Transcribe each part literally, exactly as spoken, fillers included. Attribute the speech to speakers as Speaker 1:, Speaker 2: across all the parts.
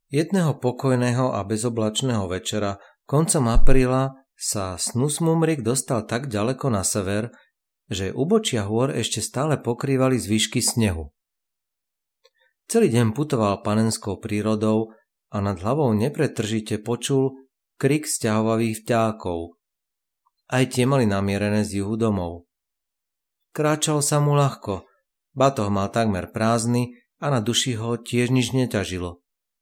Speaker 1: Jedného pokojného a bezoblačného večera koncom apríla sa Snus Mumrik dostal tak ďaleko na sever, že ubočia hôr ešte stále pokrývali zvyšky snehu. Celý deň putoval panenskou prírodou a nad hlavou nepretržite počul krik sťahovavých vtákov. Aj tie mali namierené z juhu domov. Kráčal sa mu ľahko, batoh mal takmer prázdny a na duši ho tiež nič neťažilo.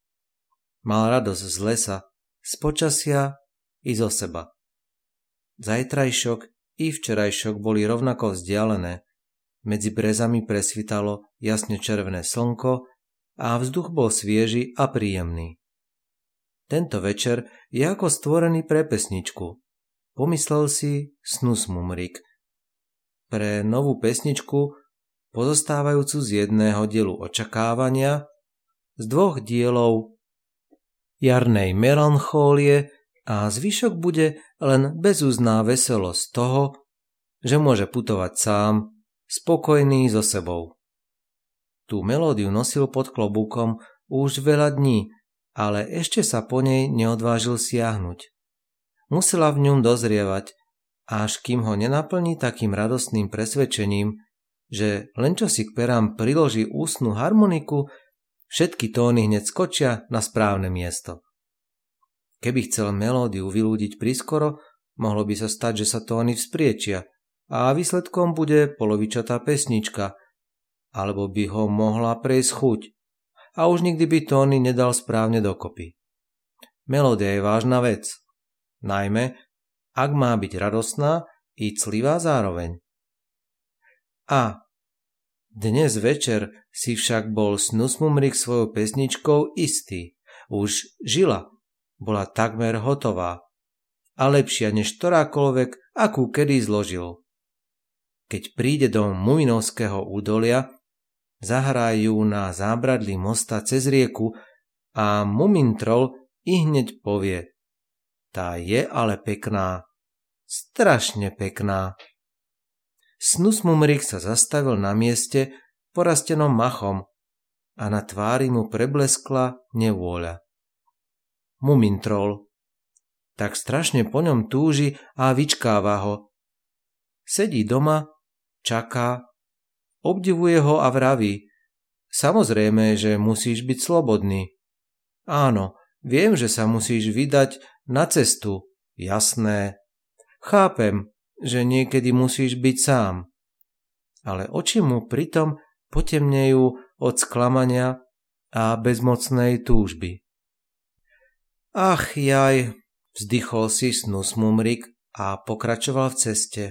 Speaker 1: Mal radosť z lesa, z počasia i zo seba. Zajtrajšok i včerajšok boli rovnako vzdialené. Medzi brezami presvitalo jasne červené slnko a vzduch bol svieži a príjemný. Tento večer je ako stvorený pre pesničku, pomyslel si Snus Mumrik. Pre novú pesničku, pozostávajúcu z jedného dielu očakávania, z dvoch dielov jarnej melanchólie a zvyšok bude len bezúzná veselosť toho, že môže putovať sám, spokojný so sebou. Tú melódiu nosil pod klobúkom už veľa dní, ale ešte sa po nej neodvážil siahnuť. Musela v ňom dozrievať, až kým ho nenaplní takým radostným presvedčením, že len čo si k perám priloží ústnu harmoniku, všetky tóny hneď skočia na správne miesto. Keby chcel melódiu vylúdiť priskoro, mohlo by sa stať, že sa tóny vzpriečia a výsledkom bude polovičatá pesnička, alebo by ho mohla prejsť chuť a už nikdy by tóny nedal správne dokopy. Melódia je vážna vec, najmä ak má byť radostná i clivá zároveň. A dnes večer si však bol Snus Mumrik svojou pesničkou istý. Už žila, bola takmer hotová a lepšia než ktorákoľvek, akú kedy zložil. Keď príde do Muminovského údolia, zahrajú na zábradlí mosta cez rieku a Mumintrol i hneď povie: tá je ale pekná, strašne pekná. Snus Mumrik sa zastavil na mieste porastenom machom a na tvári mu prebleskla nevôľa. Mumintrol tak strašne po ňom túži a vyčkáva ho. Sedí doma, čaká, obdivuje ho a vraví: samozrejme, že musíš byť slobodný. Áno, viem, že sa musíš vydať na cestu, jasné. Chápem, že niekedy musíš byť sám. Ale oči mu pritom potemnejú od sklamania a bezmocnej túžby. Ach jaj, vzdychol si Snus Mumrik a pokračoval v ceste.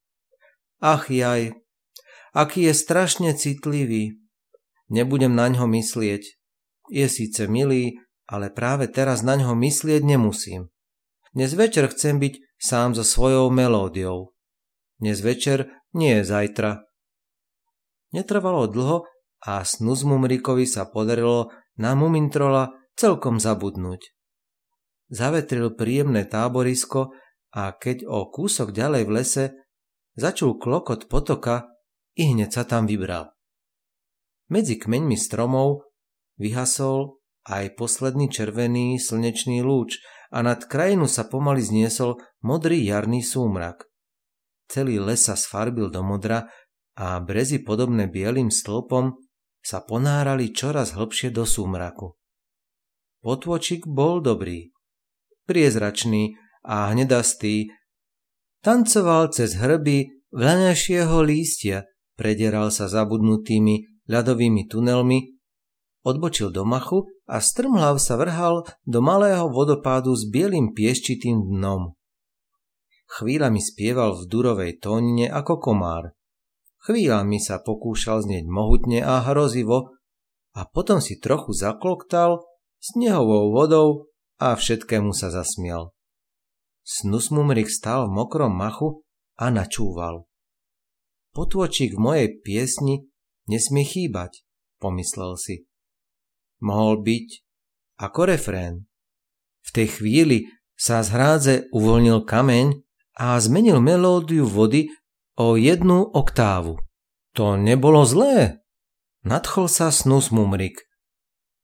Speaker 1: Ach jaj, aký je strašne citlivý. Nebudem naňho myslieť. Je síce milý, ale práve teraz naňho myslieť nemusím. Dnes večer chcem byť sám so svojou melódiou. Dnes večer nie je zajtra. Netrvalo dlho a Snus Mumrikovi sa podarilo na Mumintrola celkom zabudnúť. Zavetril príjemné táborisko a keď o kúsok ďalej v lese začul klokot potoka, i hneď sa tam vybral. Medzi kmeňmi stromov vyhasol aj posledný červený slnečný lúč a nad krajinu sa pomaly zniesol modrý jarný súmrak. Celý les sa sfarbil do modra a brezy podobné bielým stĺpom sa ponárali čoraz hlbšie do súmraku. Potôčik bol dobrý, priezračný a hnedastý, tancoval cez hrby vlaňašieho lístia, predieral sa zabudnutými ľadovými tunelmi, odbočil do machu a strmhlav sa vrhal do malého vodopádu s bielým pieščitým dnom. Chvíľami spieval v durovej tónine ako komár. Chvíľami sa pokúšal znieť mohutne a hrozivo a potom si trochu zakloktal snehovou vodou a všetkému sa zasmial. Snus Mumrik stál v mokrom machu a načúval. Potôčik v mojej piesni nesmie chýbať, pomyslel si. Mohol byť ako refrén. V tej chvíli sa z hrádze uvoľnil kameň a zmenil melódiu vody o jednu oktávu. To nebolo zlé. Nadchol sa Snus Mumrik.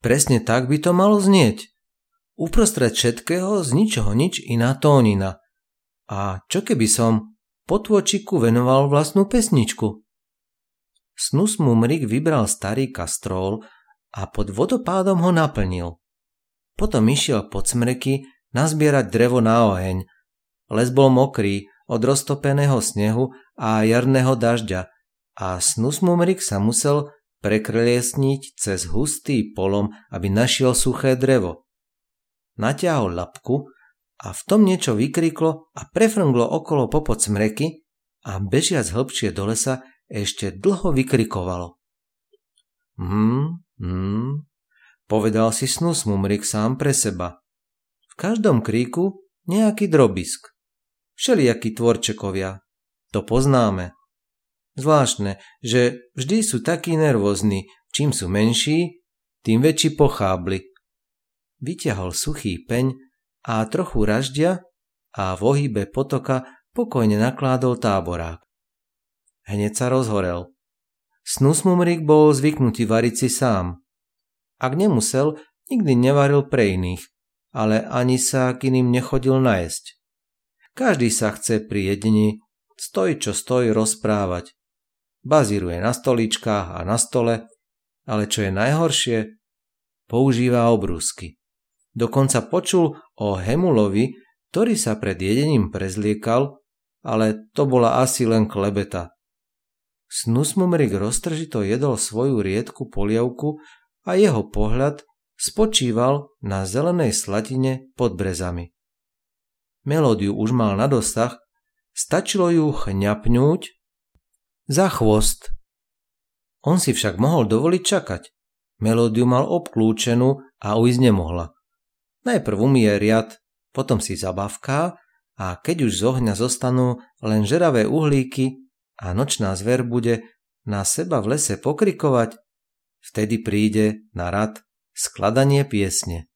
Speaker 1: Presne tak by to malo znieť. Uprostred všetkého z ničoho nič iná tónina. A čo keby som potôčiku venoval vlastnú pesničku? Snus Mumrik vybral starý kastról a pod vodopádom ho naplnil. Potom išiel pod smreky nazbierať drevo na oheň. Les bol mokrý od roztopeného snehu a jarného dažďa a Snus Mumrik sa musel prekrliesniť cez hustý polom, aby našiel suché drevo. Natiahol ľapku a v tom niečo vykriklo a prefrnglo okolo popod smreky a bežiac hlbšie do lesa ešte dlho vykrikovalo. Hmm, hmm, povedal si Snus Mumrik sám pre seba. V každom kríku nejaký drobisk. Všelijakí tvorčekovia. To poznáme. Zvláštne, že vždy sú takí nervózni. Čím sú menší, tým väčší pochábli. Vyťahol suchý peň a trochu raždia a v ohybe potoka pokojne nakládol táborák. Hneď sa rozhorel. Snus Mumrik bol zvyknutý variť si sám. Ak nemusel, nikdy nevaril pre iných, ale ani sa k iným nechodil najesť. Každý sa chce pri jedení stoj čo stoj rozprávať. Bazíruje na stoličkách a na stole, ale čo je najhoršie, používa obrúsky. Dokonca počul o Hemulovi, ktorý sa pred jedením prezliekal, ale to bola asi len klebeta. Snus Mumrik roztržito jedol svoju riedku polievku a jeho pohľad spočíval na zelenej slatine pod brezami. Melódiu už mal na dosah, stačilo ju chňapňúť za chvost. On si však mohol dovoliť čakať. Melódiu mal obklúčenú a ujsť nemohla. Najprv umie riad, potom si zabavká a keď už z ohňa zostanú len žeravé uhlíky a nočná zver bude na seba v lese pokrikovať, vtedy príde na rad skladanie piesne.